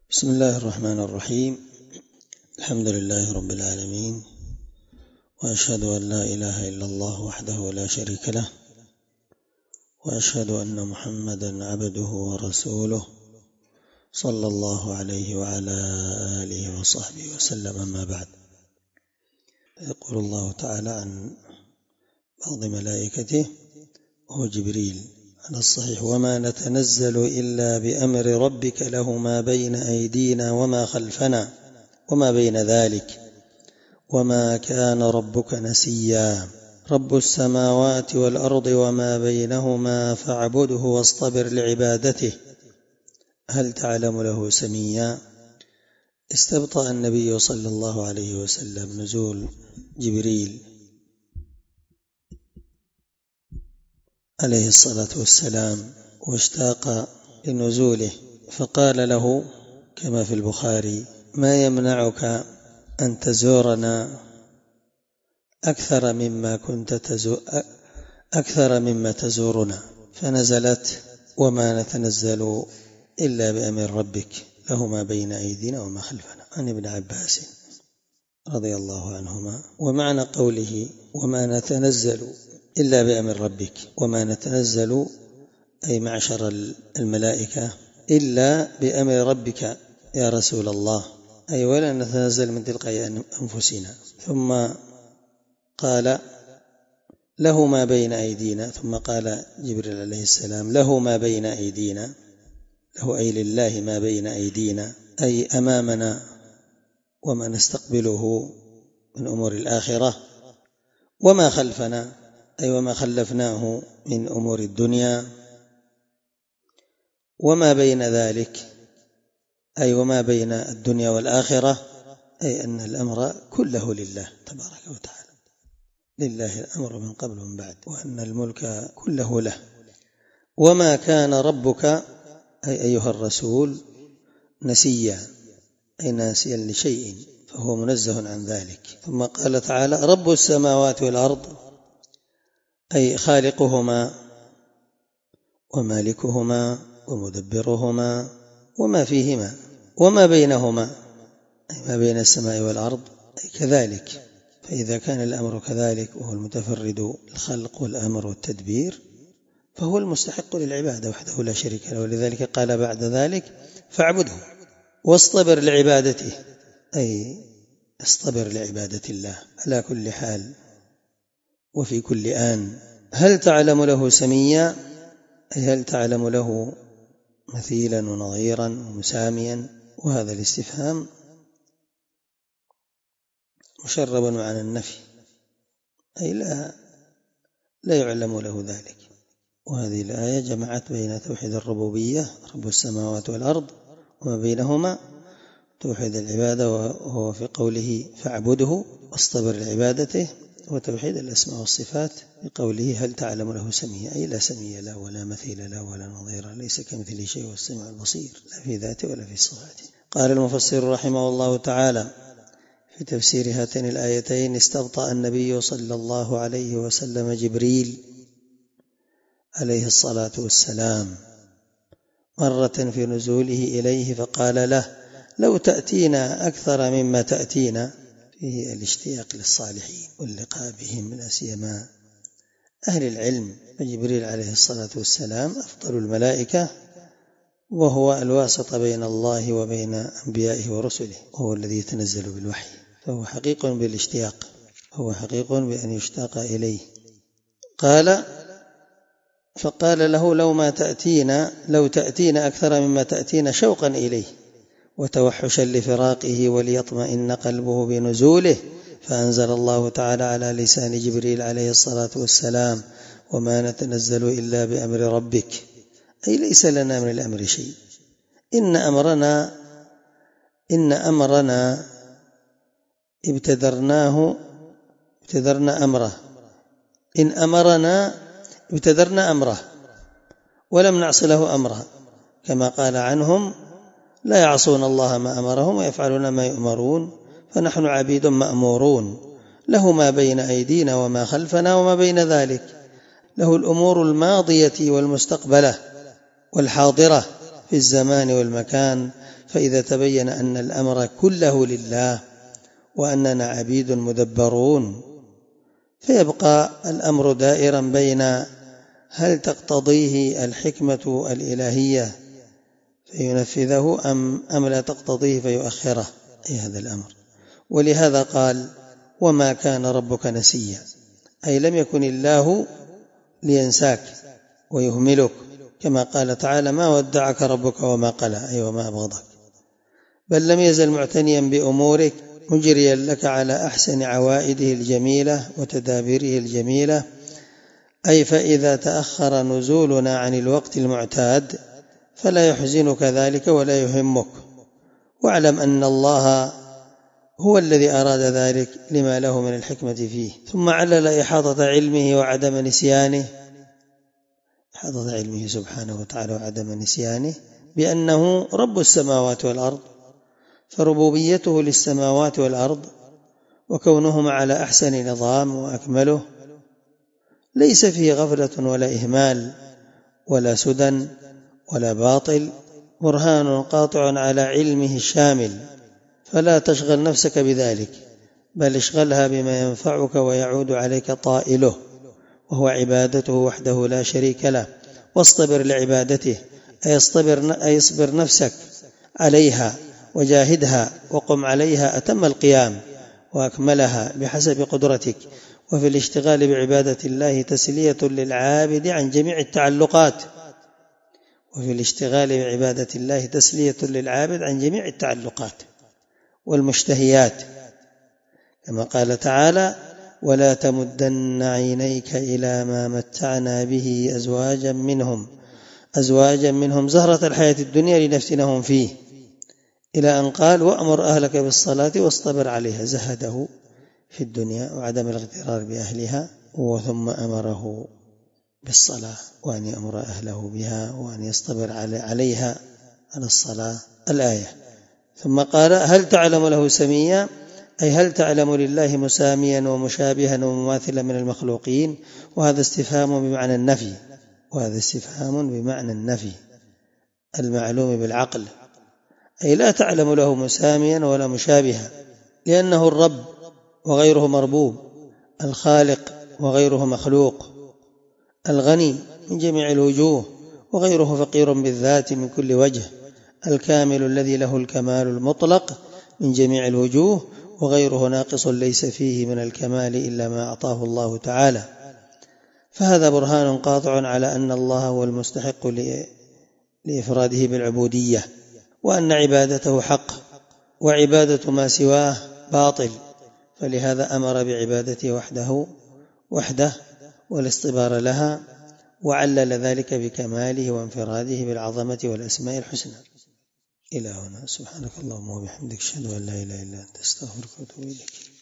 بسم الله الرحمن الرحيم. الحمد لله رب العالمين، وأشهد أن لا إله إلا الله وحده لا شريك له، وأشهد أن محمدا عبده ورسوله صلى الله عليه وعلى آله وصحبه وسلم. أما بعد، يقول الله تعالى عن بعض ملائكته هو جبريل على الصحيح: وما نتنزل إلا بأمر ربك له ما بين أيدينا وما خلفنا وما بين ذلك وما كان ربك نسيا. رب السماوات والأرض وما بينهما فاعبده واصطبر لعبادته هل تعلم له سميا. استبطأ النبي صلى الله عليه وسلم نزول جبريل عليه الصلاة والسلام، واشتاق لنزوله، فقال له كما في البخاري: ما يمنعك أن تزورنا أكثر مما تزورنا؟ فنزلت: وما نتنزل إلا بأمر ربك له ما بين أيدينا وما خلفنا، عن ابن عباس رضي الله عنهما. ومعنى قوله وما نتنزل إلا بأمر ربك، وما نتنزل أي معشر الملائكة إلا بأمر ربك يا رسول الله، أي ولا نتنزل من تلقاء أنفسنا. ثم قال له ما بين أيدينا، ثم قال جبريل عليه السلام له ما بين أيدينا، له أي لله ما بين أيدينا، أي أمامنا وما نستقبله من أمور الآخرة، وما خلفنا أي وما خلفناه من أمور الدنيا، وما بين ذلك أي وما بين الدنيا والآخرة، أي أن الأمر كله لله تبارك وتعالى، لله الأمر من قبل ومن بعد، وأن الملك كله له. وما كان ربك أي أيها الرسول نسيا، أي ناسيا لشيء، فهو منزه عن ذلك. ثم قال تعالى: رب السماوات والأرض، أي خالقهما ومالكهما ومدبرهما وما فيهما، وما بينهما أي ما بين السماء والأرض أي كذلك. فإذا كان الأمر كذلك وهو المتفرد الخلق والأمر والتدبير، فهو المستحق للعبادة وحده لا شريك له. ولذلك قال بعد ذلك: فاعبده واصطبر لعبادته، أي اصطبر لعبادة الله على كل حال وفي كل آن. هل تعلم له سميا، أي هل تعلم له مثيلا ونظيرا ومساميا. وهذا الاستفهام مشرب عن النفي، أي لا يعلم له ذلك. وهذه الآية جمعت بين توحيد الربوبية رب السماوات والأرض وما بينهما توحيد العبادة، وهو في قوله فاعبده واصطبر لعبادته، وتوحيد الأسماء والصفات بقوله هل تعلم له سميا، أي لا سمي له ولا مثيل له ولا نظير، ليس كمثله شيء والسميع البصير، لا في ذاته ولا في صفاته. قال المفسر رحمه الله تعالى في تفسير هاتين الآيتين: استبطأ النبي صلى الله عليه وسلم جبريل عليه الصلاة والسلام مرة في نزوله إليه، فقال له: لو تأتينا أكثر مما تأتينا، فيه الاشتياق للصالحين واللقاء بهم، لا سيما أهل العلم. فجبريل عليه الصلاة والسلام أفضل الملائكة، وهو الواسط بين الله وبين أنبيائه ورسله، وهو الذي يتنزل بالوحي، فهو حقيق بالاشتياق، هو حقيق بأن يشتاق إليه. فقال له: لو تأتينا أكثر مما تأتينا، شوقا إليه وتوحشا لفراقه وليطمئن قلبه بنزوله. فأنزل الله تعالى على لسان جبريل عليه الصلاة والسلام: وما نتنزل إلا بأمر ربك، أي ليس لنا من الأمر شيء، إن أمرنا ابتدرنا أمره، إن أمرنا ابتدرنا أمره ولم نعص له أمره، كما قال عنهم: لا يعصون الله ما أمرهم ويفعلون ما يؤمرون، فنحن عبيد مأمورون، له ما بين أيدينا وما خلفنا وما بين ذلك، له الأمور الماضية والمستقبلة والحاضرة، في الزمان والمكان، فإذا تبين أن الأمر كله لله وأننا عبيد مدبرون، فيبقى الأمر دائرا بين هل تقتضيه الحكمة الإلهية فينفذه أم لا تقتضيه فيؤخره، أي هذا الأمر. ولهذا قال وما كان ربك نسيا، أي لم يكن الله لينساك ويهملك، كما قال تعالى ما ودعك ربك وما قلى، أي وما أبغضك، بل لم يزل معتنيا بأمورك مجريا لك على أحسن عوائده الجميلة وتدابيره الجميلة، أي فإذا تأخر نزولنا عن الوقت المعتاد فلا يحزنك ذلك ولا يهمك، واعلم أن الله هو الذي أراد ذلك لما له من الحكمة فيه. ثم علل إحاطة علمه وعدم نسيانه، إحاطة علمه سبحانه وتعالى وعدم نسيانه بأنه رب السماوات والأرض، فربوبيته للسماوات والأرض وكونهما على أحسن نظام وأكمله ليس فيه غفلة ولا إهمال ولا سدى ولا باطل، برهان قاطع على علمه الشامل، فلا تشغل نفسك بذلك، بل اشغلها بما ينفعك ويعود عليك طائله، وهو عبادته وحده لا شريك له، واصطبر لعبادته، أي اصبر نفسك عليها وجاهدها وقم عليها أتم القيام وأكملها بحسب قدرتك. وفي الاشتغال بعبادة الله تسلية للعابد عن جميع التعلقات، وفي الاشتغال بعبادة الله تسلية للعابد عن جميع التعلقات والمشتهيات، كما قال تعالى ولا تمدن عينيك إلى ما متعنا به أزواجا منهم زهرة الحياة الدنيا لنفتنهم فيه، إلى أن قال وأمر أهلك بالصلاة واصطبر عليها، زهده في الدنيا وعدم الاغترار بأهلها، وثم أمره بالصلاة وأن يأمر أهله بها وأن يصطبر عليها على الصلاة الآية. ثم قال هل تعلم له سميا، أي هل تعلم لله مساميا ومشابها ومماثلا من المخلوقين، وهذا استفهام بمعنى النفي، وهذا استفهام بمعنى النفي المعلوم بالعقل، أي لا تعلم له مساميا ولا مشابها، لأنه الرب وغيره مربوب، الخالق وغيره مخلوق، الغني من جميع الوجوه وغيره فقير بالذات من كل وجه، الكامل الذي له الكمال المطلق من جميع الوجوه وغيره ناقص ليس فيه من الكمال إلا ما أعطاه الله تعالى. فهذا برهان قاطع على أن الله هو المستحق لإفراده بالعبودية، وأن عبادته حق وعبادة ما سواه باطل، فلهذا أمر بعبادته وحده والاصطبار لها، وعلل ذلك بكماله وانفراده بالعظمة والأسماء الحسنى. إلى هنا، سبحانك اللهم وبحمدك، أشهد أن لا إله إلا أنت، أستغفرك وأتوب إليك.